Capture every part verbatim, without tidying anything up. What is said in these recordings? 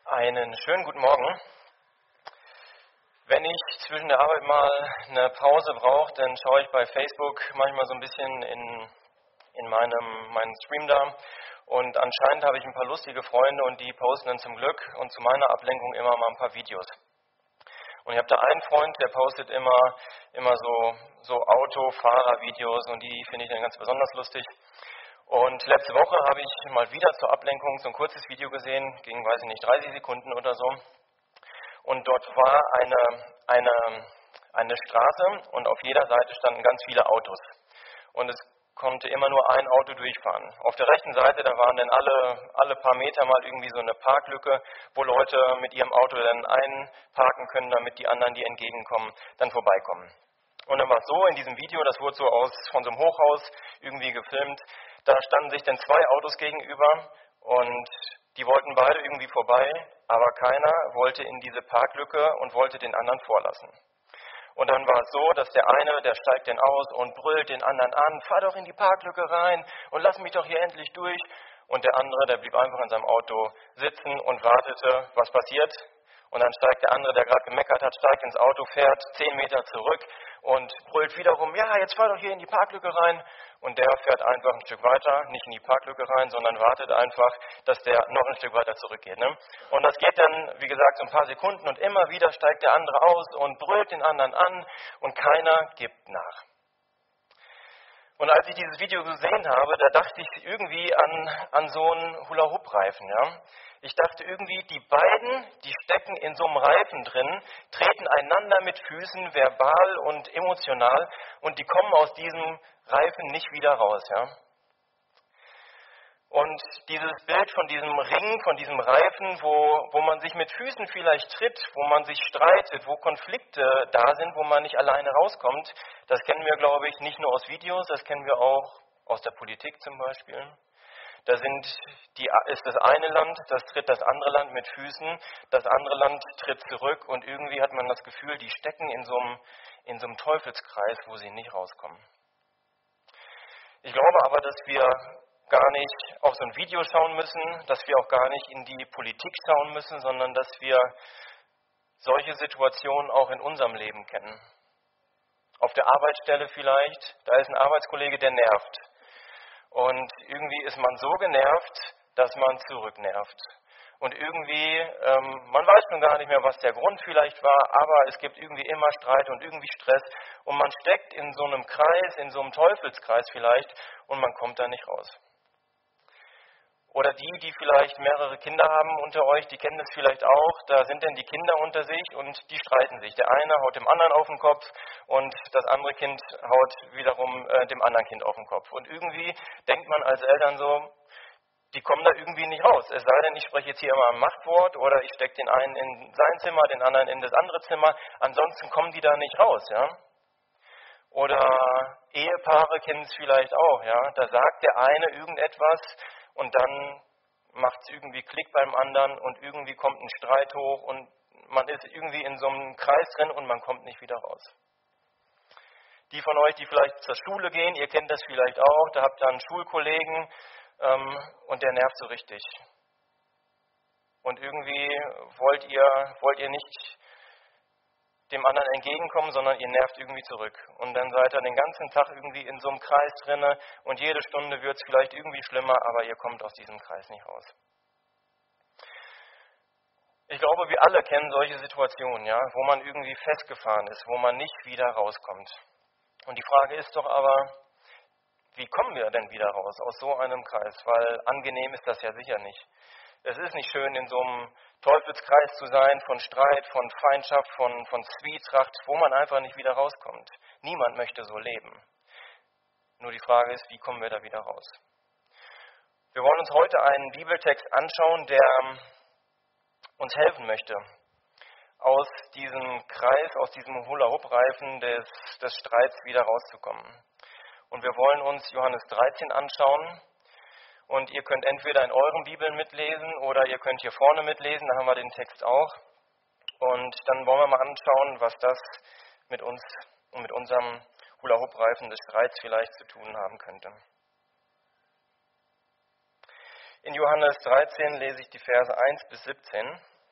Einen schönen guten Morgen. Wenn ich zwischen der Arbeit mal eine Pause brauche, dann schaue ich bei Facebook manchmal so ein bisschen in, in meinem meinen Stream da. Und anscheinend habe ich ein paar lustige Freunde und die posten dann zum Glück und zu meiner Ablenkung immer mal ein paar Videos. Und ich habe da einen Freund, der postet immer, immer so, so Autofahrer-Videos und die finde ich dann ganz besonders lustig. Und letzte Woche habe ich mal wieder zur Ablenkung so ein kurzes Video gesehen, ging, weiß ich nicht, dreißig Sekunden oder so. Und dort war eine, eine, eine Straße und auf jeder Seite standen ganz viele Autos. Und es konnte immer nur ein Auto durchfahren. Auf der rechten Seite, da waren dann alle, alle paar Meter mal irgendwie so eine Parklücke, wo Leute mit ihrem Auto dann einparken können, damit die anderen, die entgegenkommen, dann vorbeikommen. Und dann war es so in diesem Video, das wurde so aus von so einem Hochhaus irgendwie gefilmt, da standen sich dann zwei Autos gegenüber und die wollten beide irgendwie vorbei, aber keiner wollte in diese Parklücke und wollte den anderen vorlassen. Und dann war es so, dass der eine, der steigt dann aus und brüllt den anderen an, fahr doch in die Parklücke rein und lass mich doch hier endlich durch. Und der andere, der blieb einfach in seinem Auto sitzen und wartete, was passiert. Und dann steigt der andere, der gerade gemeckert hat, steigt ins Auto, fährt zehn Meter zurück und brüllt wiederum, ja, jetzt fahr doch hier in die Parklücke rein. Und der fährt einfach ein Stück weiter, nicht in die Parklücke rein, sondern wartet einfach, dass der noch ein Stück weiter zurückgeht. Ne? Und das geht dann, wie gesagt, so ein paar Sekunden und immer wieder steigt der andere aus und brüllt den anderen an und keiner gibt nach. Und als ich dieses Video gesehen habe, da dachte ich irgendwie an, an so einen Hula-Hoop-Reifen. Ja? Ich dachte irgendwie, die beiden, die stecken in so einem Reifen drin, treten einander mit Füßen, verbal und emotional, und die kommen aus diesem Reifen nicht wieder raus. Ja? Und dieses Bild von diesem Ring, von diesem Reifen, wo, wo man sich mit Füßen vielleicht tritt, wo man sich streitet, wo Konflikte da sind, wo man nicht alleine rauskommt, das kennen wir, glaube ich, nicht nur aus Videos, das kennen wir auch aus der Politik zum Beispiel. Da sind die, ist das eine Land, das tritt das andere Land mit Füßen, das andere Land tritt zurück und irgendwie hat man das Gefühl, die stecken in so einem, in so einem Teufelskreis, wo sie nicht rauskommen. Ich glaube aber, dass wir gar nicht auf so ein Video schauen müssen, dass wir auch gar nicht in die Politik schauen müssen, sondern dass wir solche Situationen auch in unserem Leben kennen. Auf der Arbeitsstelle vielleicht, da ist ein Arbeitskollege, der nervt. Und irgendwie ist man so genervt, dass man zurücknervt. Und irgendwie, ähm, man weiß schon gar nicht mehr, was der Grund vielleicht war, aber es gibt irgendwie immer Streit und irgendwie Stress. Und man steckt in so einem Kreis, in so einem Teufelskreis vielleicht, und man kommt da nicht raus. Oder die, die vielleicht mehrere Kinder haben unter euch, die kennen das vielleicht auch, da sind dann die Kinder unter sich und die streiten sich. Der eine haut dem anderen auf den Kopf und das andere Kind haut wiederum äh, dem anderen Kind auf den Kopf. Und irgendwie denkt man als Eltern so, die kommen da irgendwie nicht raus. Es sei denn, ich spreche jetzt hier immer ein Machtwort oder ich stecke den einen in sein Zimmer, den anderen in das andere Zimmer. Ansonsten kommen die da nicht raus, ja. Oder Ehepaare kennen es vielleicht auch, ja. Da sagt der eine irgendetwas und dann macht es irgendwie Klick beim anderen und irgendwie kommt ein Streit hoch und man ist irgendwie in so einem Kreis drin und man kommt nicht wieder raus. Die von euch, die vielleicht zur Schule gehen, ihr kennt das vielleicht auch, da habt ihr einen Schulkollegen ähm, und der nervt so richtig. Und irgendwie wollt ihr, wollt ihr nicht dem anderen entgegenkommen, sondern ihr nervt irgendwie zurück. Und dann seid ihr den ganzen Tag irgendwie in so einem Kreis drinne und jede Stunde wird es vielleicht irgendwie schlimmer, aber ihr kommt aus diesem Kreis nicht raus. Ich glaube, wir alle kennen solche Situationen, ja, wo man irgendwie festgefahren ist, wo man nicht wieder rauskommt. Und die Frage ist doch aber, wie kommen wir denn wieder raus aus so einem Kreis? Weil angenehm ist das ja sicher nicht. Es ist nicht schön, in so einem Teufelskreis zu sein, von Streit, von Feindschaft, von, von Zwietracht, wo man einfach nicht wieder rauskommt. Niemand möchte so leben. Nur die Frage ist, wie kommen wir da wieder raus? Wir wollen uns heute einen Bibeltext anschauen, der uns helfen möchte, aus diesem Kreis, aus diesem Hula-Hoop-Reifen des, des Streits wieder rauszukommen. Und wir wollen uns Johannes dreizehn anschauen. Und ihr könnt entweder in euren Bibeln mitlesen oder ihr könnt hier vorne mitlesen, da haben wir den Text auch. Und dann wollen wir mal anschauen, was das mit uns und mit unserem Hula-Hoop-Reifen des Streits vielleicht zu tun haben könnte. In Johannes dreizehn lese ich die Verse eins bis siebzehn.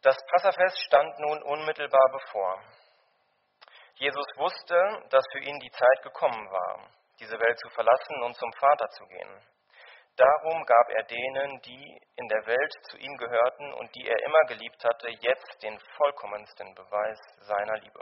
Das Passafest stand nun unmittelbar bevor. Jesus wusste, dass für ihn die Zeit gekommen war, diese Welt zu verlassen und zum Vater zu gehen. Darum gab er denen, die in der Welt zu ihm gehörten und die er immer geliebt hatte, jetzt den vollkommensten Beweis seiner Liebe.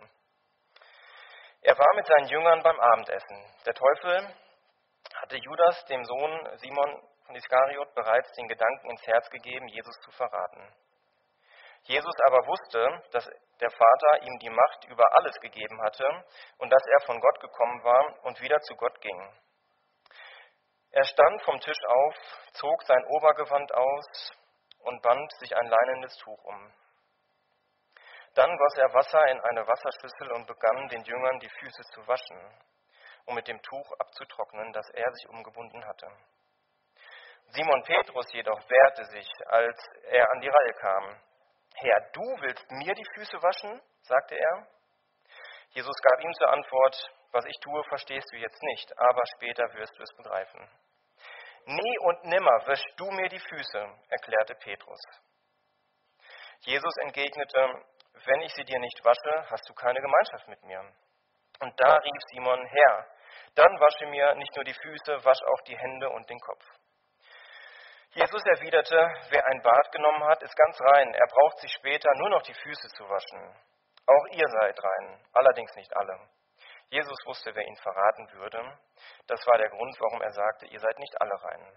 Er war mit seinen Jüngern beim Abendessen. Der Teufel hatte Judas, dem Sohn Simon von Iskariot, bereits den Gedanken ins Herz gegeben, Jesus zu verraten. Jesus aber wusste, dass der Vater ihm die Macht über alles gegeben hatte und dass er von Gott gekommen war und wieder zu Gott ging. Er stand vom Tisch auf, zog sein Obergewand aus und band sich ein leinenes Tuch um. Dann goss er Wasser in eine Wasserschüssel und begann den Jüngern die Füße zu waschen, um mit dem Tuch abzutrocknen, das er sich umgebunden hatte. Simon Petrus jedoch wehrte sich, als er an die Reihe kam. »Herr, du willst mir die Füße waschen?« sagte er. Jesus gab ihm zur Antwort: »Was ich tue, verstehst du jetzt nicht, aber später wirst du es begreifen.« »Nie und nimmer wischst du mir die Füße«, erklärte Petrus. Jesus entgegnete: »Wenn ich sie dir nicht wasche, hast du keine Gemeinschaft mit mir.« Und da rief Simon: »Herr, dann wasche mir nicht nur die Füße, wasch auch die Hände und den Kopf.« Jesus erwiderte: »Wer ein Bad genommen hat, ist ganz rein. Er braucht sich später nur noch die Füße zu waschen. Auch ihr seid rein, allerdings nicht alle.« Jesus wusste, wer ihn verraten würde. Das war der Grund, warum er sagte: Ihr seid nicht alle rein.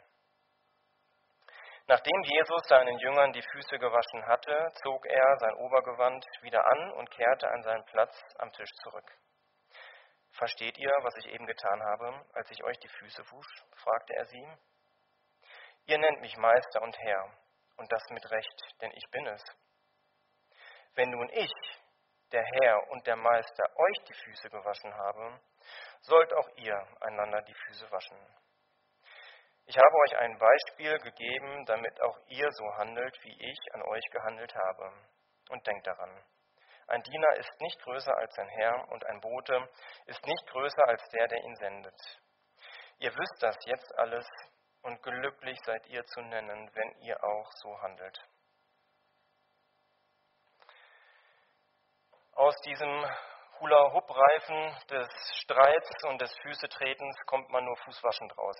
Nachdem Jesus seinen Jüngern die Füße gewaschen hatte, zog er sein Obergewand wieder an und kehrte an seinen Platz am Tisch zurück. »Versteht ihr, was ich eben getan habe, als ich euch die Füße wusch?« fragte er sie. »Ihr nennt mich Meister und Herr, und das mit Recht, denn ich bin es. Wenn nun ich, der Herr und der Meister, euch die Füße gewaschen habe, sollt auch ihr einander die Füße waschen. Ich habe euch ein Beispiel gegeben, damit auch ihr so handelt, wie ich an euch gehandelt habe. Und denkt daran, ein Diener ist nicht größer als sein Herr und ein Bote ist nicht größer als der, der ihn sendet. Ihr wisst das jetzt alles und glücklich seid ihr zu nennen, wenn ihr auch so handelt.« Aus diesem Hula-Hoop-Reifen des Streits und des Füßetretens kommt man nur fußwaschend raus.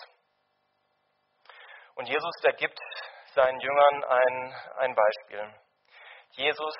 Und Jesus, der gibt seinen Jüngern ein, ein Beispiel. Jesus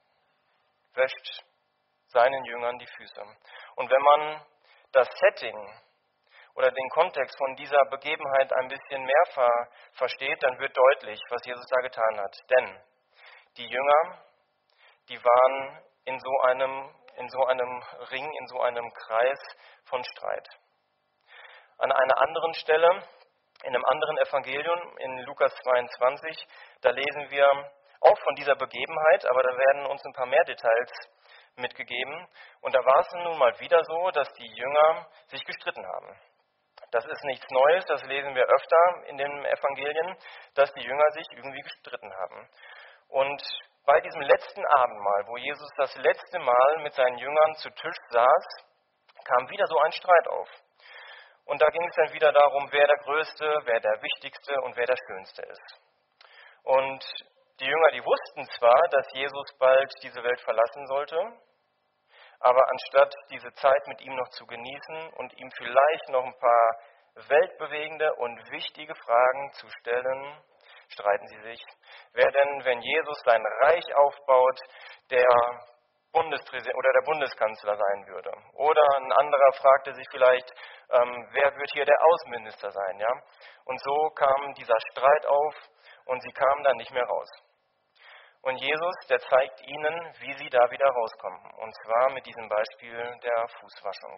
wäscht seinen Jüngern die Füße. Und wenn man das Setting oder den Kontext von dieser Begebenheit ein bisschen mehr ver- versteht, dann wird deutlich, was Jesus da getan hat. Denn die Jünger, die waren in so einem, in so einem Ring, in so einem Kreis von Streit. An einer anderen Stelle, in einem anderen Evangelium, in Lukas zweiundzwanzig, da lesen wir auch von dieser Begebenheit, aber da werden uns ein paar mehr Details mitgegeben. Und da war es nun mal wieder so, dass die Jünger sich gestritten haben. Das ist nichts Neues, das lesen wir öfter in den Evangelien, dass die Jünger sich irgendwie gestritten haben. Und bei diesem letzten Abendmahl, wo Jesus das letzte Mal mit seinen Jüngern zu Tisch saß, kam wieder so ein Streit auf. Und da ging es dann wieder darum, wer der Größte, wer der Wichtigste und wer der Schönste ist. Und die Jünger, die wussten zwar, dass Jesus bald diese Welt verlassen sollte, aber anstatt diese Zeit mit ihm noch zu genießen und ihm vielleicht noch ein paar weltbewegende und wichtige Fragen zu stellen, streiten sie sich. Wer denn, wenn Jesus sein Reich aufbaut, der Bundespräsident oder der Bundeskanzler sein würde? Oder ein anderer fragte sich vielleicht, ähm, wer wird hier der Außenminister sein? Ja? Und so kam dieser Streit auf und sie kamen dann nicht mehr raus. Und Jesus, der zeigt ihnen, wie sie da wieder rauskommen. Und zwar mit diesem Beispiel der Fußwaschung.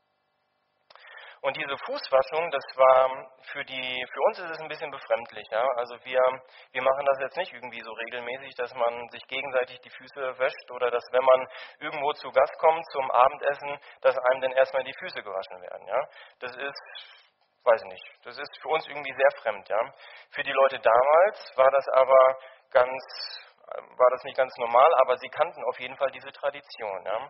Und diese Fußwaschung, das war für die, für uns ist es ein bisschen befremdlich. Ja? Also wir, wir machen das jetzt nicht irgendwie so regelmäßig, dass man sich gegenseitig die Füße wäscht oder dass, wenn man irgendwo zu Gast kommt zum Abendessen, dass einem dann erstmal die Füße gewaschen werden. Ja? Das ist, weiß ich nicht, das ist für uns irgendwie sehr fremd. Ja? Für die Leute damals war das aber ganz, war das nicht ganz normal, aber sie kannten auf jeden Fall diese Tradition. Ja?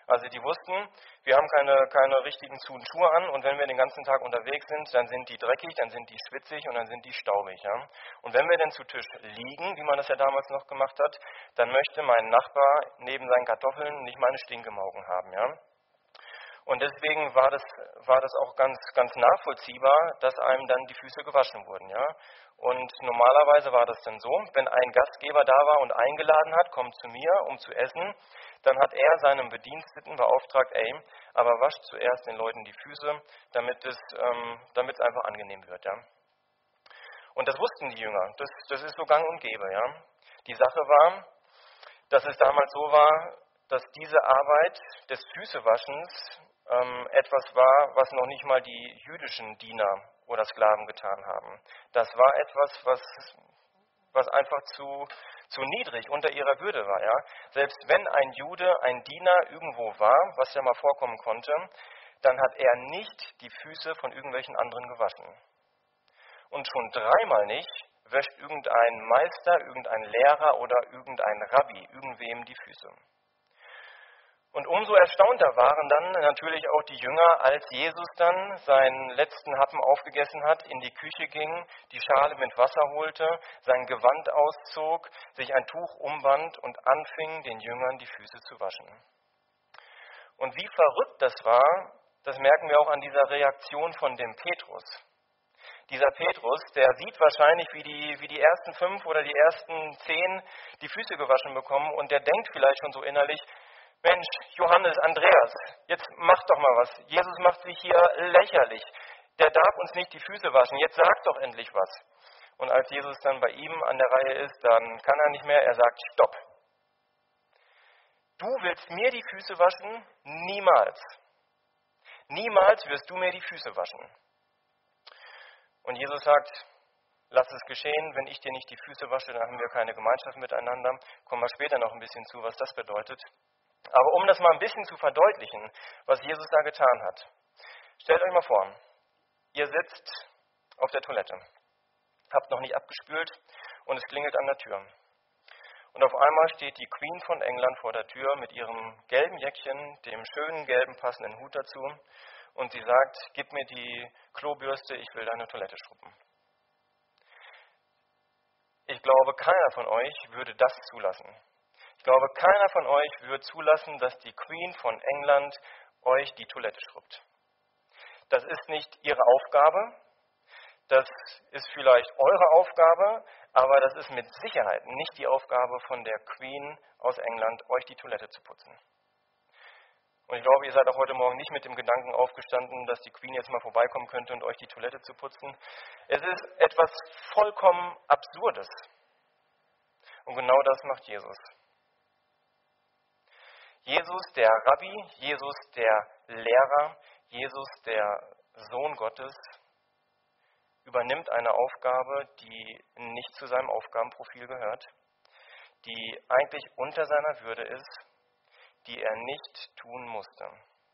Also die wussten, wir haben keine, keine richtigen Schuhe an und wenn wir den ganzen Tag unterwegs sind, dann sind die dreckig, dann sind die schwitzig und dann sind die staubig. Ja? Und wenn wir dann zu Tisch liegen, wie man das ja damals noch gemacht hat, dann möchte mein Nachbar neben seinen Kartoffeln nicht meine Stinkemauken haben. Ja? Und deswegen war das, war das auch ganz, ganz nachvollziehbar, dass einem dann die Füße gewaschen wurden. Ja? Und normalerweise war das dann so, wenn ein Gastgeber da war und eingeladen hat, kommt zu mir, um zu essen, dann hat er seinem Bediensteten beauftragt, ey, aber wascht zuerst den Leuten die Füße, damit es, ähm, damit es einfach angenehm wird. Ja? Und das wussten die Jünger, das, das ist so gang und gäbe. Ja? Die Sache war, dass es damals so war, dass diese Arbeit des Füßewaschens ähm, etwas war, was noch nicht mal die jüdischen Diener oder Sklaven getan haben. Das war etwas, was, was einfach zu, zu niedrig unter ihrer Würde war. Ja? Selbst wenn ein Jude, ein Diener irgendwo war, was ja mal vorkommen konnte, dann hat er nicht die Füße von irgendwelchen anderen gewaschen. Und schon dreimal nicht wäscht irgendein Meister, irgendein Lehrer oder irgendein Rabbi irgendwem die Füße. Und umso erstaunter waren dann natürlich auch die Jünger, als Jesus dann seinen letzten Happen aufgegessen hat, in die Küche ging, die Schale mit Wasser holte, sein Gewand auszog, sich ein Tuch umband und anfing, den Jüngern die Füße zu waschen. Und wie verrückt das war, das merken wir auch an dieser Reaktion von dem Petrus. Dieser Petrus, der sieht wahrscheinlich, wie die, wie die ersten fünf oder die ersten zehn die Füße gewaschen bekommen und der denkt vielleicht schon so innerlich, Mensch, Johannes, Andreas, jetzt macht doch mal was. Jesus macht sich hier lächerlich. Der darf uns nicht die Füße waschen. Jetzt sag doch endlich was. Und als Jesus dann bei ihm an der Reihe ist, dann kann er nicht mehr. Er sagt, stopp. Du willst mir die Füße waschen? Niemals. Niemals wirst du mir die Füße waschen. Und Jesus sagt, lass es geschehen, wenn ich dir nicht die Füße wasche, dann haben wir keine Gemeinschaft miteinander. Kommen wir später noch ein bisschen zu, was das bedeutet. Aber um das mal ein bisschen zu verdeutlichen, was Jesus da getan hat. Stellt euch mal vor, ihr sitzt auf der Toilette, habt noch nicht abgespült und es klingelt an der Tür. Und auf einmal steht die Queen von England vor der Tür mit ihrem gelben Jäckchen, dem schönen gelben passenden Hut dazu und sie sagt, gib mir die Klobürste, ich will deine Toilette schrubben. Ich glaube, keiner von euch würde das zulassen. Ich glaube, keiner von euch würde zulassen, dass die Queen von England euch die Toilette schrubbt. Das ist nicht ihre Aufgabe, das ist vielleicht eure Aufgabe, aber das ist mit Sicherheit nicht die Aufgabe von der Queen aus England, euch die Toilette zu putzen. Und ich glaube, ihr seid auch heute Morgen nicht mit dem Gedanken aufgestanden, dass die Queen jetzt mal vorbeikommen könnte und euch die Toilette zu putzen. Es ist etwas vollkommen Absurdes. Und genau das macht Jesus. Jesus, der Rabbi, Jesus, der Lehrer, Jesus, der Sohn Gottes, übernimmt eine Aufgabe, die nicht zu seinem Aufgabenprofil gehört, die eigentlich unter seiner Würde ist, die er nicht tun musste.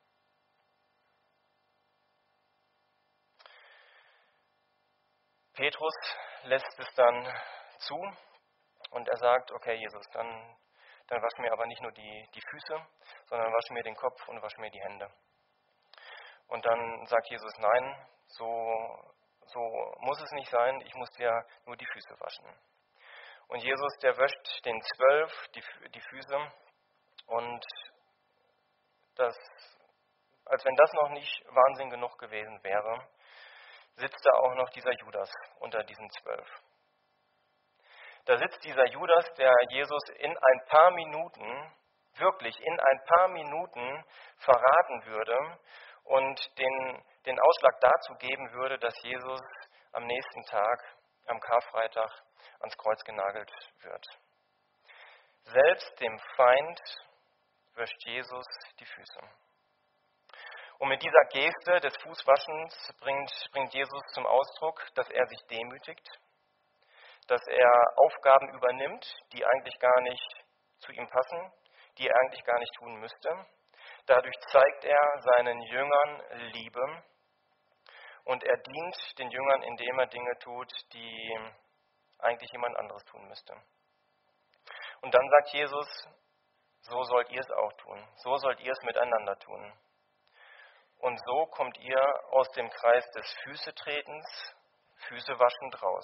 Petrus lässt es dann zu und er sagt, okay Jesus, dann, dann wasch mir aber nicht nur die, die Füße, sondern wasch mir den Kopf und wasch mir die Hände. Und dann sagt Jesus, nein, so, so muss es nicht sein, ich muss dir nur die Füße waschen. Und Jesus, der wäscht den Zwölf die, die Füße und das, als wenn das noch nicht Wahnsinn genug gewesen wäre, sitzt da auch noch dieser Judas unter diesen Zwölf. Da sitzt dieser Judas, der Jesus in ein paar Minuten, wirklich in ein paar Minuten verraten würde und den, den Ausschlag dazu geben würde, dass Jesus am nächsten Tag, am Karfreitag, ans Kreuz genagelt wird. Selbst dem Feind wäscht Jesus die Füße. Und mit dieser Geste des Fußwaschens bringt, bringt Jesus zum Ausdruck, dass er sich demütigt, dass er Aufgaben übernimmt, die eigentlich gar nicht zu ihm passen, die er eigentlich gar nicht tun müsste. Dadurch zeigt er seinen Jüngern Liebe und er dient den Jüngern, indem er Dinge tut, die eigentlich jemand anderes tun müsste. Und dann sagt Jesus, so sollt ihr es auch tun. So sollt ihr es miteinander tun. Und so kommt ihr aus dem Kreis des Füßetretens, Füße waschend raus.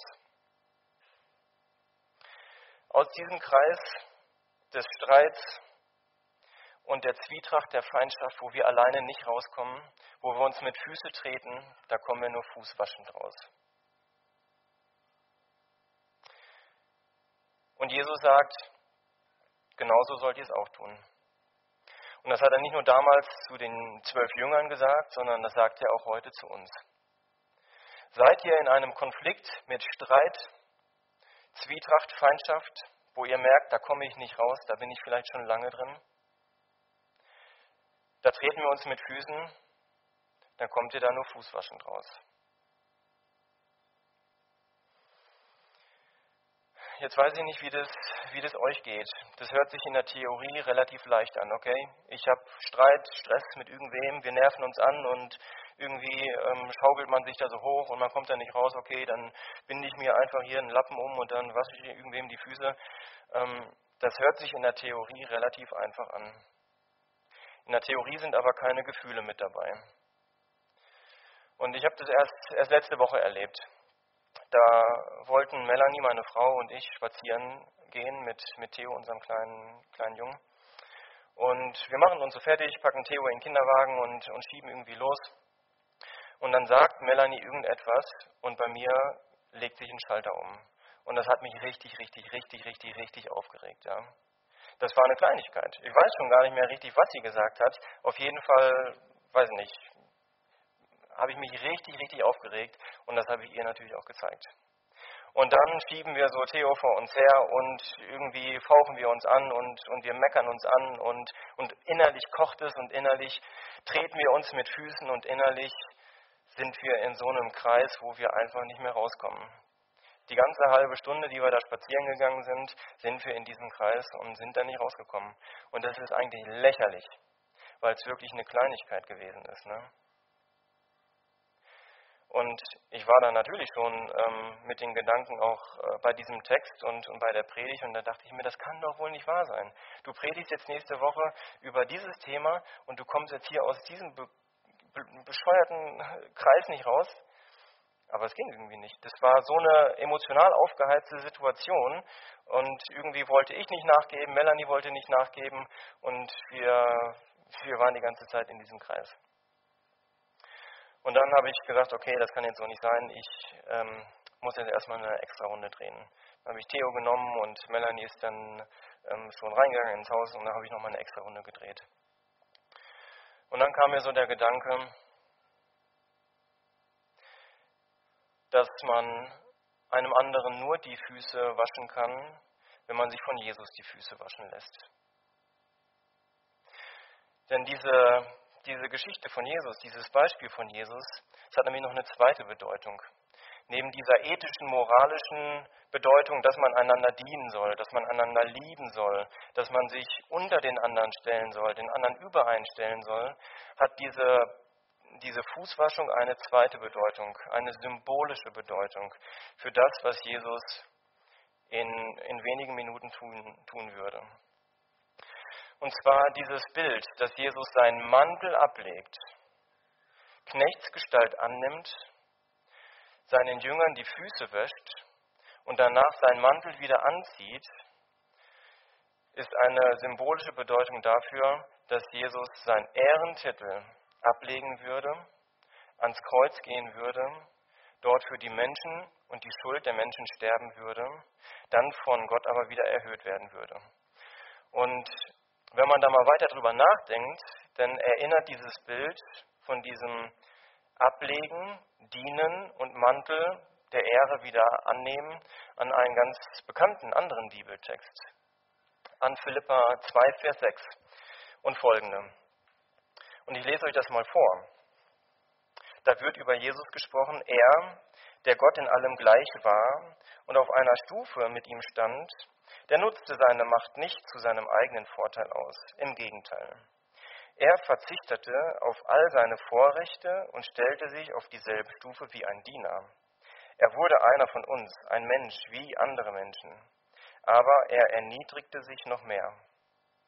Aus diesem Kreis des Streits und der Zwietracht der Feindschaft, wo wir alleine nicht rauskommen, wo wir uns mit Füße treten, da kommen wir nur fußwaschend raus. Und Jesus sagt, genauso sollt ihr es auch tun. Und das hat er nicht nur damals zu den zwölf Jüngern gesagt, sondern das sagt er auch heute zu uns. Seid ihr in einem Konflikt mit Streit, Zwietracht, Feindschaft, wo ihr merkt, da komme ich nicht raus, da bin ich vielleicht schon lange drin? Da treten wir uns mit Füßen, dann kommt ihr da nur fußwaschend raus. Jetzt weiß ich nicht, wie das, wie das euch geht. Das hört sich in der Theorie relativ leicht an, okay? Ich habe Streit, Stress mit irgendwem, wir nerven uns an und irgendwie ähm, schaukelt man sich da so hoch und man kommt da nicht raus, okay, dann binde ich mir einfach hier einen Lappen um und dann wasche ich irgendwem die Füße. Ähm, das hört sich in der Theorie relativ einfach an. In der Theorie sind aber keine Gefühle mit dabei. Und ich habe das erst, erst letzte Woche erlebt. Da wollten Melanie, meine Frau, und ich spazieren gehen mit, mit Theo, unserem kleinen, kleinen Jungen. Und wir machen uns so fertig, packen Theo in den Kinderwagen und, und schieben irgendwie los. Und dann sagt Melanie irgendetwas und bei mir legt sich ein Schalter um. Und das hat mich richtig, richtig, richtig, richtig, richtig aufgeregt. Ja. Das war eine Kleinigkeit. Ich weiß schon gar nicht mehr richtig, was sie gesagt hat. Auf jeden Fall, weiß ich nicht, habe ich mich richtig, richtig aufgeregt und das habe ich ihr natürlich auch gezeigt. Und dann schieben wir so Theo vor uns her und irgendwie fauchen wir uns an und, und wir meckern uns an und, und innerlich kocht es und innerlich treten wir uns mit Füßen und innerlich sind wir in so einem Kreis, wo wir einfach nicht mehr rauskommen. Die ganze halbe Stunde, die wir da spazieren gegangen sind, sind wir in diesem Kreis und sind da nicht rausgekommen. Und das ist eigentlich lächerlich, weil es wirklich eine Kleinigkeit gewesen ist, ne? Und ich war da natürlich schon ähm, mit den Gedanken auch äh, bei diesem Text und, und bei der Predigt und da dachte ich mir, das kann doch wohl nicht wahr sein. Du predigst jetzt nächste Woche über dieses Thema und du kommst jetzt hier aus diesem be be bescheuerten Kreis nicht raus. Aber es ging irgendwie nicht. Das war so eine emotional aufgeheizte Situation und irgendwie wollte ich nicht nachgeben, Melanie wollte nicht nachgeben und wir, wir waren die ganze Zeit in diesem Kreis. Und dann habe ich gesagt, okay, das kann jetzt so nicht sein, ich ähm, muss jetzt erstmal eine extra Runde drehen. Dann habe ich Theo genommen und Melanie ist dann ähm, schon reingegangen ins Haus und dann habe ich nochmal eine extra Runde gedreht. Und dann kam mir so der Gedanke, dass man einem anderen nur die Füße waschen kann, wenn man sich von Jesus die Füße waschen lässt. Denn diese Diese Geschichte von Jesus, dieses Beispiel von Jesus, das hat nämlich noch eine zweite Bedeutung. Neben dieser ethischen, moralischen Bedeutung, dass man einander dienen soll, dass man einander lieben soll, dass man sich unter den anderen stellen soll, den anderen übereinstellen soll, hat diese, diese Fußwaschung eine zweite Bedeutung, eine symbolische Bedeutung für das, was Jesus in, in wenigen Minuten tun, tun würde. Und zwar dieses Bild, dass Jesus seinen Mantel ablegt, Knechtsgestalt annimmt, seinen Jüngern die Füße wäscht und danach seinen Mantel wieder anzieht, ist eine symbolische Bedeutung dafür, dass Jesus seinen Ehrentitel ablegen würde, ans Kreuz gehen würde, dort für die Menschen und die Schuld der Menschen sterben würde, dann von Gott aber wieder erhöht werden würde. Und wenn man da mal weiter drüber nachdenkt, dann erinnert dieses Bild von diesem Ablegen, Dienen und Mantel der Ehre wieder annehmen an einen ganz bekannten anderen Bibeltext, an Philipper zwei, Vers sechs und folgende. Und ich lese euch das mal vor. Da wird über Jesus gesprochen, er, der Gott in allem gleich war und auf einer Stufe mit ihm stand, der nutzte seine Macht nicht zu seinem eigenen Vorteil aus. Im Gegenteil. Er verzichtete auf all seine Vorrechte und stellte sich auf dieselbe Stufe wie ein Diener. Er wurde einer von uns, ein Mensch wie andere Menschen. Aber er erniedrigte sich noch mehr.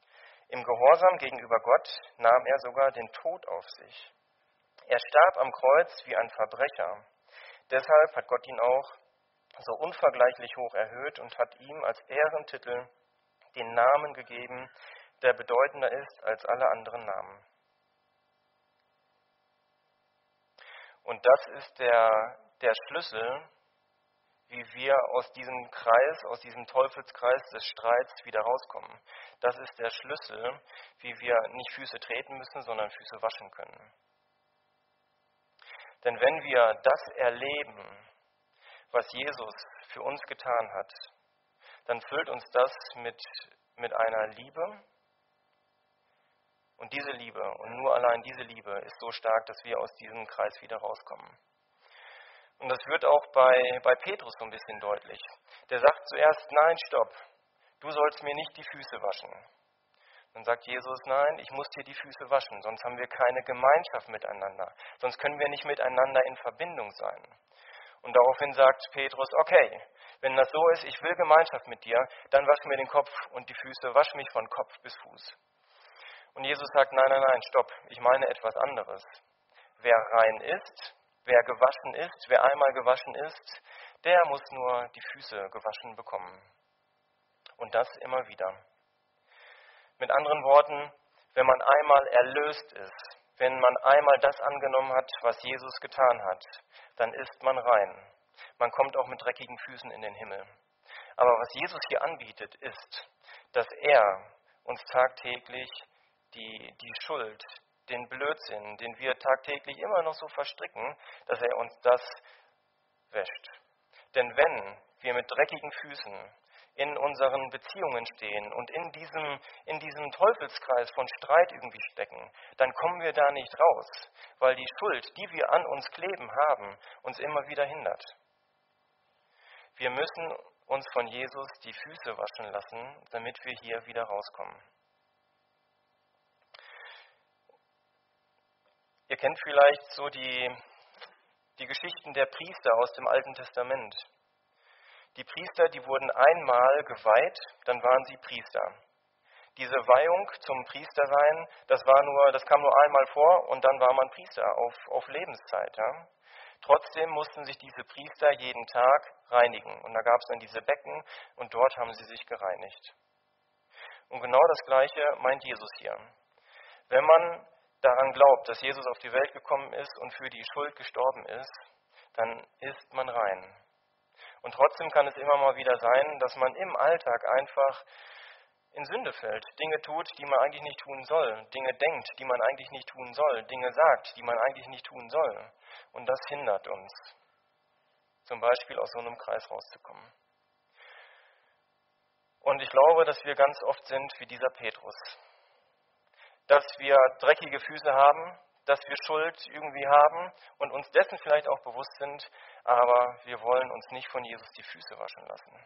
Im Gehorsam gegenüber Gott nahm er sogar den Tod auf sich. Er starb am Kreuz wie ein Verbrecher. Deshalb hat Gott ihn auch so unvergleichlich hoch erhöht und hat ihm als Ehrentitel den Namen gegeben, der bedeutender ist als alle anderen Namen. Und das ist der, der Schlüssel, wie wir aus diesem Kreis, aus diesem Teufelskreis des Streits wieder rauskommen. Das ist der Schlüssel, wie wir nicht Füße treten müssen, sondern Füße waschen können. Denn wenn wir das erleben, was Jesus für uns getan hat, dann füllt uns das mit, mit einer Liebe. Und diese Liebe, und nur allein diese Liebe, ist so stark, dass wir aus diesem Kreis wieder rauskommen. Und das wird auch bei, bei Petrus so ein bisschen deutlich. Der sagt zuerst, nein, stopp, du sollst mir nicht die Füße waschen. Dann sagt Jesus, nein, ich muss dir die Füße waschen, sonst haben wir keine Gemeinschaft miteinander. Sonst können wir nicht miteinander in Verbindung sein. Und daraufhin sagt Petrus, okay, wenn das so ist, ich will Gemeinschaft mit dir, dann wasch mir den Kopf und die Füße, wasch mich von Kopf bis Fuß. Und Jesus sagt, nein, nein, nein, stopp, ich meine etwas anderes. Wer rein ist, wer gewaschen ist, wer einmal gewaschen ist, der muss nur die Füße gewaschen bekommen. Und das immer wieder. Mit anderen Worten, wenn man einmal erlöst ist, wenn man einmal das angenommen hat, was Jesus getan hat, dann ist man rein. Man kommt auch mit dreckigen Füßen in den Himmel. Aber was Jesus hier anbietet, ist, dass er uns tagtäglich die, die Schuld, den Blödsinn, den wir tagtäglich immer noch so verstricken, dass er uns das wäscht. Denn wenn wir mit dreckigen Füßen in unseren Beziehungen stehen und in diesem, in diesem Teufelskreis von Streit irgendwie stecken, dann kommen wir da nicht raus, weil die Schuld, die wir an uns kleben haben, uns immer wieder hindert. Wir müssen uns von Jesus die Füße waschen lassen, damit wir hier wieder rauskommen. Ihr kennt vielleicht so die, die Geschichten der Priester aus dem Alten Testament. Die Priester, die wurden einmal geweiht, dann waren sie Priester. Diese Weihung zum Priestersein, das war nur, das kam nur einmal vor und dann war man Priester auf, auf Lebenszeit. Ja? Trotzdem mussten sich diese Priester jeden Tag reinigen. Und da gab es dann diese Becken und dort haben sie sich gereinigt. Und genau das Gleiche meint Jesus hier. Wenn man daran glaubt, dass Jesus auf die Welt gekommen ist und für die Schuld gestorben ist, dann ist man rein. Und trotzdem kann es immer mal wieder sein, dass man im Alltag einfach in Sünde fällt, Dinge tut, die man eigentlich nicht tun soll, Dinge denkt, die man eigentlich nicht tun soll, Dinge sagt, die man eigentlich nicht tun soll. Und das hindert uns, zum Beispiel aus so einem Kreis rauszukommen. Und ich glaube, dass wir ganz oft sind wie dieser Petrus. Dass wir dreckige Füße haben, dass wir Schuld irgendwie haben und uns dessen vielleicht auch bewusst sind, aber wir wollen uns nicht von Jesus die Füße waschen lassen.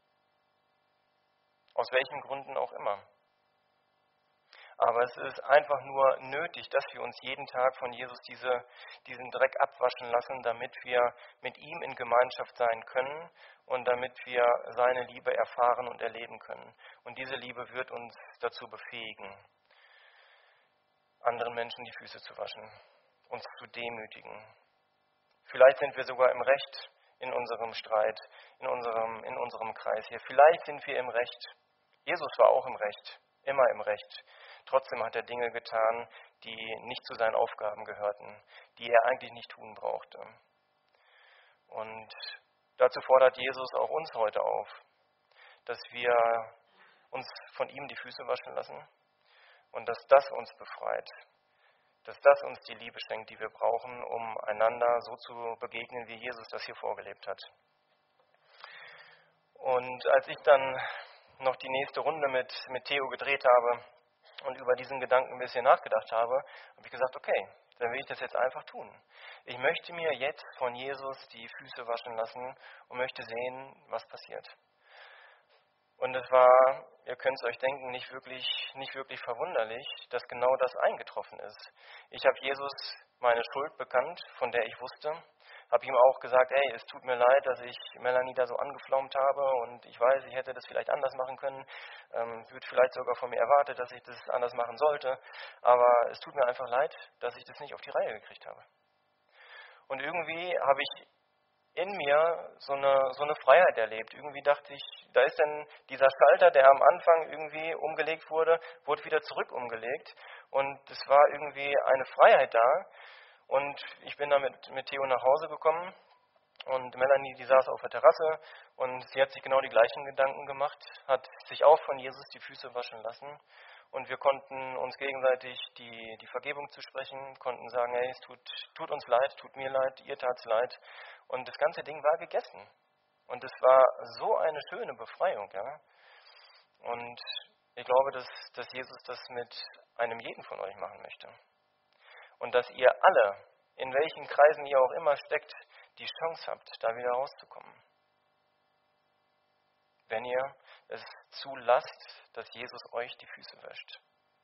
Aus welchen Gründen auch immer. Aber es ist einfach nur nötig, dass wir uns jeden Tag von Jesus diese, diesen Dreck abwaschen lassen, damit wir mit ihm in Gemeinschaft sein können und damit wir seine Liebe erfahren und erleben können. Und diese Liebe wird uns dazu befähigen, anderen Menschen die Füße zu waschen, uns zu demütigen. Vielleicht sind wir sogar im Recht in unserem Streit, in unserem, in unserem Kreis hier. Vielleicht sind wir im Recht. Jesus war auch im Recht, immer im Recht. Trotzdem hat er Dinge getan, die nicht zu seinen Aufgaben gehörten, die er eigentlich nicht tun brauchte. Und dazu fordert Jesus auch uns heute auf, dass wir uns von ihm die Füße waschen lassen und dass das uns befreit, dass das uns die Liebe schenkt, die wir brauchen, um einander so zu begegnen, wie Jesus das hier vorgelebt hat. Und als ich dann noch die nächste Runde mit, mit Theo gedreht habe und über diesen Gedanken ein bisschen nachgedacht habe, habe ich gesagt, okay, dann will ich das jetzt einfach tun. Ich möchte mir jetzt von Jesus die Füße waschen lassen und möchte sehen, was passiert. Und es war, ihr könnt es euch denken, nicht wirklich, nicht wirklich verwunderlich, dass genau das eingetroffen ist. Ich habe Jesus meine Schuld bekannt, von der ich wusste, habe ihm auch gesagt, hey, es tut mir leid, dass ich Melanie da so angeflaumt habe und ich weiß, ich hätte das vielleicht anders machen können, ähm, wird vielleicht sogar von mir erwartet, dass ich das anders machen sollte, aber es tut mir einfach leid, dass ich das nicht auf die Reihe gekriegt habe. Und irgendwie habe ich in mir so eine, so eine Freiheit erlebt. Irgendwie dachte ich, da ist dann dieser Schalter, der am Anfang irgendwie umgelegt wurde, wurde wieder zurück umgelegt. Und es war irgendwie eine Freiheit da. Und ich bin dann mit, mit Theo nach Hause gekommen. Und Melanie, die saß auf der Terrasse und sie hat sich genau die gleichen Gedanken gemacht, hat sich auch von Jesus die Füße waschen lassen. Und wir konnten uns gegenseitig die, die Vergebung zusprechen, konnten sagen, hey, es tut, tut uns leid, tut mir leid, ihr tat's leid. Und das ganze Ding war gegessen. Und es war so eine schöne Befreiung. Ja? Und ich glaube, dass, dass Jesus das mit einem jeden von euch machen möchte. Und dass ihr alle, in welchen Kreisen ihr auch immer steckt, die Chance habt, da wieder rauszukommen. Wenn ihr es zulasst, dass Jesus euch die Füße wäscht.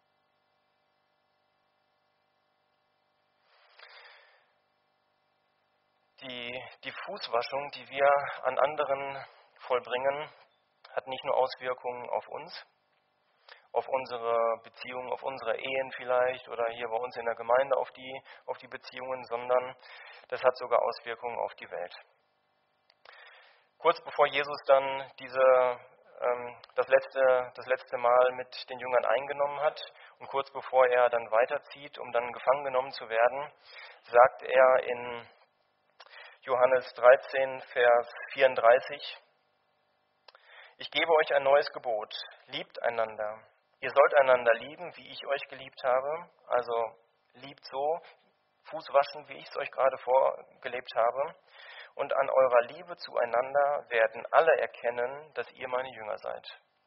Die, die Fußwaschung, die wir an anderen vollbringen, hat nicht nur Auswirkungen auf uns, auf unsere Beziehungen, auf unsere Ehen vielleicht oder hier bei uns in der Gemeinde auf die, auf die Beziehungen, sondern das hat sogar Auswirkungen auf die Welt. Kurz bevor Jesus dann diese, ähm, das, letzte, das letzte Mal mit den Jüngern eingenommen hat und kurz bevor er dann weiterzieht, um dann gefangen genommen zu werden, sagt er in Johannes dreizehn, Vers vierunddreißig, ich gebe euch ein neues Gebot, liebt einander. Ihr sollt einander lieben, wie ich euch geliebt habe, also liebt so, Fuß waschen, wie ich es euch gerade vorgelebt habe. Und an eurer Liebe zueinander werden alle erkennen, dass ihr meine Jünger seid.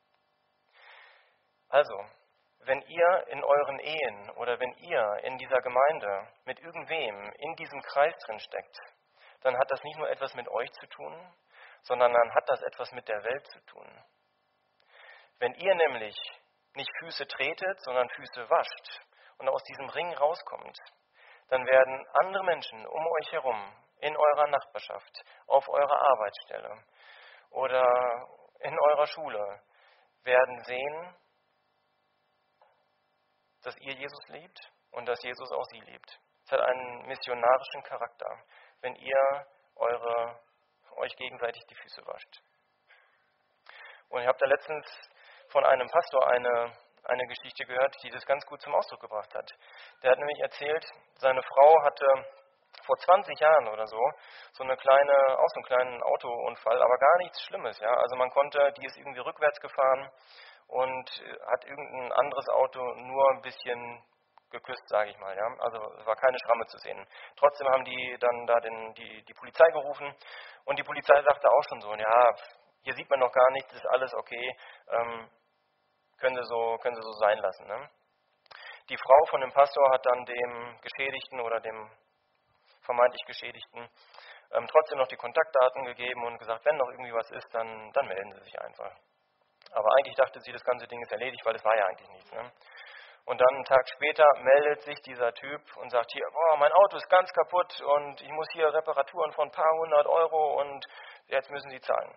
Also, wenn ihr in euren Ehen oder wenn ihr in dieser Gemeinde mit irgendwem in diesem Kreis drin steckt, dann hat das nicht nur etwas mit euch zu tun, sondern dann hat das etwas mit der Welt zu tun. Wenn ihr nämlich nicht Füße tretet, sondern Füße wascht und aus diesem Ring rauskommt, dann werden andere Menschen um euch herum, in eurer Nachbarschaft, auf eurer Arbeitsstelle oder in eurer Schule, werden sehen, dass ihr Jesus liebt und dass Jesus auch sie liebt. Es hat einen missionarischen Charakter, wenn ihr eure, euch gegenseitig die Füße wascht. Und ich habe da letztens von einem Pastor eine, eine Geschichte gehört, die das ganz gut zum Ausdruck gebracht hat. Der hat nämlich erzählt, seine Frau hatte vor zwanzig Jahren oder so, so eine kleine, auch so einen kleinen Autounfall, aber gar nichts Schlimmes, ja. Also man konnte, die ist irgendwie rückwärts gefahren und hat irgendein anderes Auto nur ein bisschen geküsst, sage ich mal, ja. Also es war keine Schramme zu sehen. Trotzdem haben die dann da den, die, die Polizei gerufen und die Polizei sagte auch schon so, ja, hier sieht man noch gar nichts, ist alles okay, ähm, können Sie so, können Sie so sein lassen, ne? Die Frau von dem Pastor hat dann dem Geschädigten oder dem vermeintlich Geschädigten, ähm, trotzdem noch die Kontaktdaten gegeben und gesagt, wenn noch irgendwie was ist, dann, dann melden Sie sich einfach. Aber eigentlich dachte sie, das ganze Ding ist erledigt, weil es war ja eigentlich nichts. Ne? Und dann einen Tag später meldet sich dieser Typ und sagt, hier, boah, mein Auto ist ganz kaputt und ich muss hier Reparaturen von ein paar hundert Euro und jetzt müssen Sie zahlen.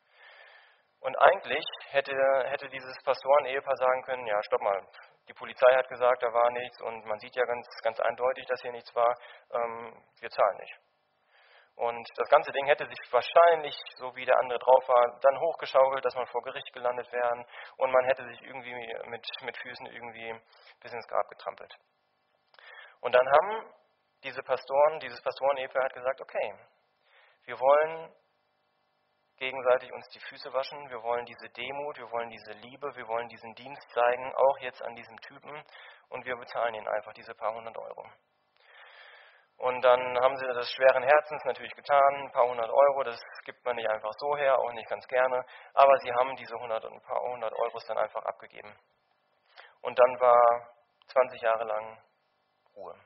Und eigentlich hätte, hätte dieses Pastoren-Ehepaar sagen können, ja, stopp mal, die Polizei hat gesagt, da war nichts und man sieht ja ganz, ganz eindeutig, dass hier nichts war, ähm, wir zahlen nicht. Und das ganze Ding hätte sich wahrscheinlich, so wie der andere drauf war, dann hochgeschaukelt, dass man vor Gericht gelandet wäre und man hätte sich irgendwie mit, mit Füßen irgendwie bis ins Grab getrampelt. Und dann haben diese Pastoren, dieses Pastoren-Ehepaar hat gesagt, okay, wir wollen gegenseitig uns die Füße waschen, wir wollen diese Demut, wir wollen diese Liebe, wir wollen diesen Dienst zeigen, auch jetzt an diesem Typen und wir bezahlen ihnen einfach diese paar hundert Euro. Und dann haben sie das schweren Herzens natürlich getan, ein paar hundert Euro, das gibt man nicht einfach so her, auch nicht ganz gerne, aber sie haben diese hundert und ein paar hundert Euros dann einfach abgegeben. Und dann war zwanzig Jahre lang Ruhe.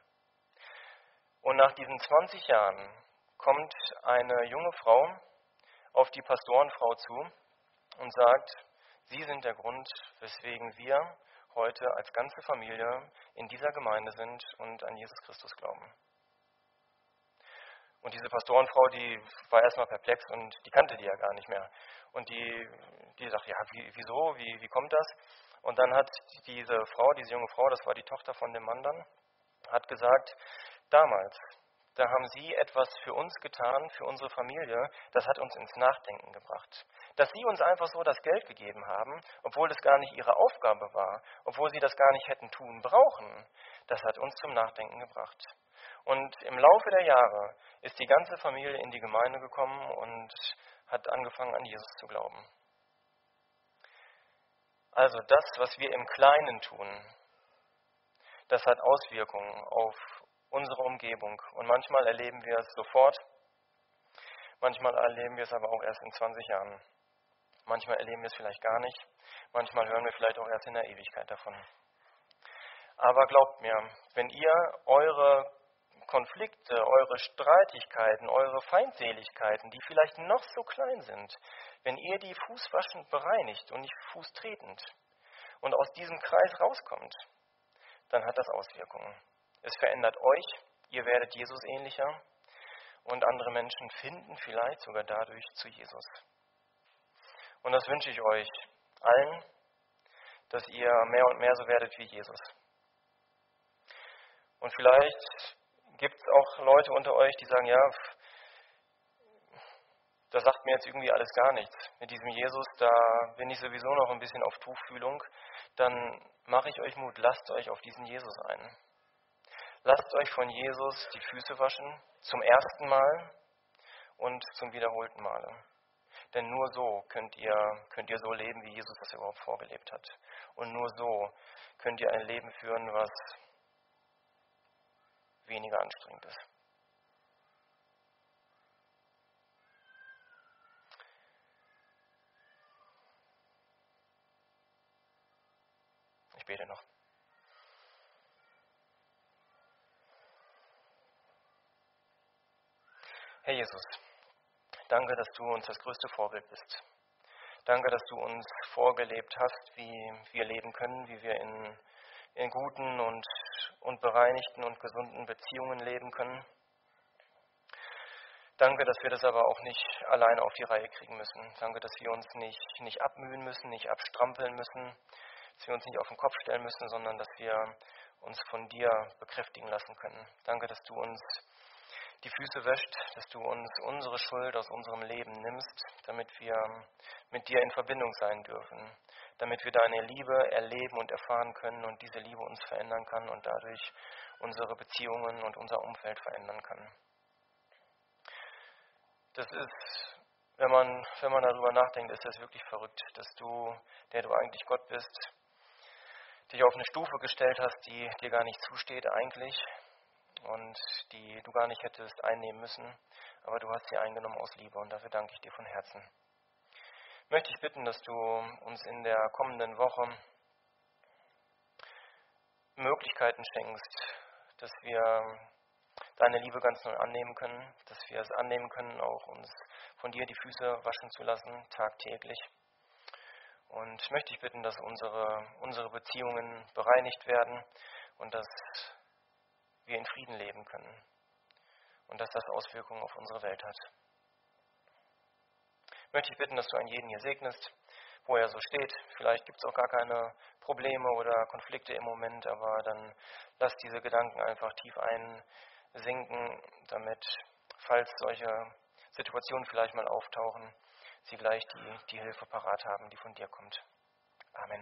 Und nach diesen zwanzig Jahren kommt eine junge Frau auf die Pastorenfrau zu und sagt, Sie sind der Grund, weswegen wir heute als ganze Familie in dieser Gemeinde sind und an Jesus Christus glauben. Und diese Pastorenfrau, die war erstmal perplex und die kannte die ja gar nicht mehr. Und die, die sagt, ja, wie, wieso, wie, wie kommt das? Und dann hat diese Frau, diese junge Frau, das war die Tochter von dem Mann dann, hat gesagt, damals, da haben Sie etwas für uns getan, für unsere Familie, das hat uns ins Nachdenken gebracht. Dass Sie uns einfach so das Geld gegeben haben, obwohl das gar nicht Ihre Aufgabe war, obwohl Sie das gar nicht hätten tun brauchen, das hat uns zum Nachdenken gebracht. Und im Laufe der Jahre ist die ganze Familie in die Gemeinde gekommen und hat angefangen, an Jesus zu glauben. Also das, was wir im Kleinen tun, das hat Auswirkungen auf unsere Umgebung. Und manchmal erleben wir es sofort, manchmal erleben wir es aber auch erst in zwanzig Jahren. Manchmal erleben wir es vielleicht gar nicht, manchmal hören wir vielleicht auch erst in der Ewigkeit davon. Aber glaubt mir, wenn ihr eure Konflikte, eure Streitigkeiten, eure Feindseligkeiten, die vielleicht noch so klein sind, wenn ihr die fußwaschend bereinigt und nicht fußtretend und aus diesem Kreis rauskommt, dann hat das Auswirkungen. Es verändert euch, ihr werdet Jesus ähnlicher und andere Menschen finden vielleicht sogar dadurch zu Jesus. Und das wünsche ich euch allen, dass ihr mehr und mehr so werdet wie Jesus. Und vielleicht gibt es auch Leute unter euch, die sagen, ja, das sagt mir jetzt irgendwie alles gar nichts. Mit diesem Jesus, da bin ich sowieso noch ein bisschen auf Tuchfühlung. Dann mache ich euch Mut, lasst euch auf diesen Jesus ein. Lasst euch von Jesus die Füße waschen, zum ersten Mal und zum wiederholten Male. Denn nur so könnt ihr, könnt ihr so leben, wie Jesus das überhaupt vorgelebt hat. Und nur so könnt ihr ein Leben führen, was weniger anstrengend ist. Ich bete noch. Herr Jesus, danke, dass du uns das größte Vorbild bist. Danke, dass du uns vorgelebt hast, wie wir leben können, wie wir in, in guten und, und bereinigten und gesunden Beziehungen leben können. Danke, dass wir das aber auch nicht alleine auf die Reihe kriegen müssen. Danke, dass wir uns nicht, nicht abmühen müssen, nicht abstrampeln müssen, dass wir uns nicht auf den Kopf stellen müssen, sondern dass wir uns von dir bekräftigen lassen können. Danke, dass du uns die Füße wäscht, dass du uns unsere Schuld aus unserem Leben nimmst, damit wir mit dir in Verbindung sein dürfen, damit wir deine Liebe erleben und erfahren können und diese Liebe uns verändern kann und dadurch unsere Beziehungen und unser Umfeld verändern kann. Das ist, wenn man, wenn man darüber nachdenkt, ist das wirklich verrückt, dass du, der du eigentlich Gott bist, dich auf eine Stufe gestellt hast, die dir gar nicht zusteht eigentlich und die du gar nicht hättest einnehmen müssen, aber du hast sie eingenommen aus Liebe und dafür danke ich dir von Herzen. Möchte ich bitten, dass du uns in der kommenden Woche Möglichkeiten schenkst, dass wir deine Liebe ganz neu annehmen können, dass wir es annehmen können, auch uns von dir die Füße waschen zu lassen, tagtäglich. Und möchte ich bitten, dass unsere, unsere Beziehungen bereinigt werden und dass wir in Frieden leben können und dass das Auswirkungen auf unsere Welt hat. Möchte ich bitten, dass du einen jeden hier segnest, wo er so steht. Vielleicht gibt es auch gar keine Probleme oder Konflikte im Moment, aber dann lass diese Gedanken einfach tief einsinken, damit, falls solche Situationen vielleicht mal auftauchen, sie gleich die, die Hilfe parat haben, die von dir kommt. Amen.